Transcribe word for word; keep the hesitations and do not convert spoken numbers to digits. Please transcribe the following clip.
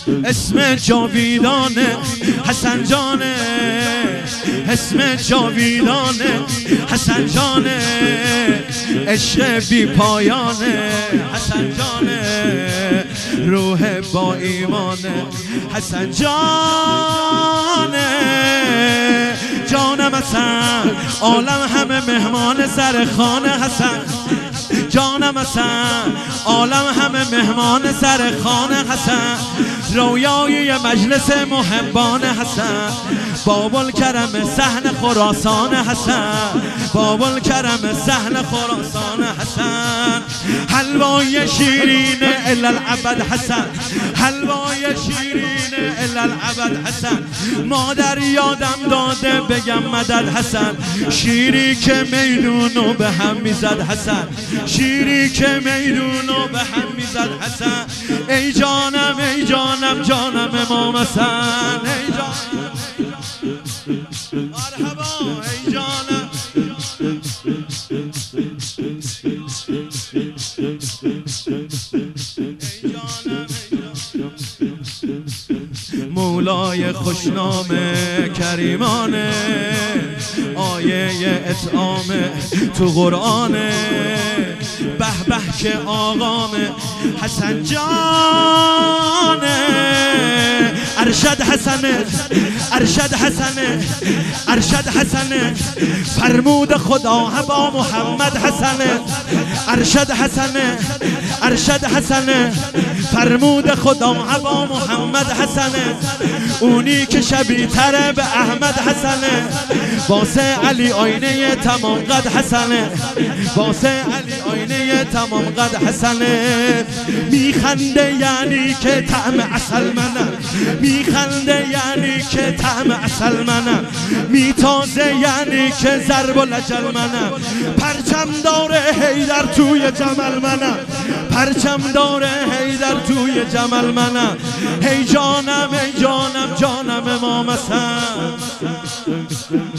اسم جاویدانه حسن جانه، اسم جاویدانه حسن جانه، عشق بی پایانه حسن جانه، روح با ایمانه حسن جانه. جانم حسن عالم همه مهمان سر خانه حسن، جانم حسن عالم همه مهمان سر خانه حسن، رویای مجلس محبان حسن، بابل کرم صحن خراسان حسن، بابل کرم صحن خراسان حسن، حلوای شیرین الالعبد حسن، حلوای شیرین الالعبد حسن، مادر یادم داده بگم مدد حسن، شیری که میدونو به هم میزد حسن، شیری که میدونو به هم میزد حسن، ای جانم ای جانم جانم امام حسن، ای جانم مرحبا ای جانم. مولای خوشنامه کریمانه، آیه اطعامه تو قرآنه، به به که آقامه حسن جانه، ارشد حسنه ارشد حسنه ارشد حسنه، فرمود خدا با محمد حسنه، ارشد حسنه ارشد حسنه، فرمود خدا با محمد حسنه، اونی که شبیه تره به احمد حسنه، واسه علی آینه تمام قد حسنه، واسه علی آینه تمام قد حسنه، میخنده یعنی که طعم عسل منم، میخنده یعنی که طعم عسل منم، میتازه یعنی که ضرب و لجل منم، پرچم داره حیدر توی جمل منم، پرچم داره حیدر توی جمل منم، هی جانم ای جانم جانم امام حسن.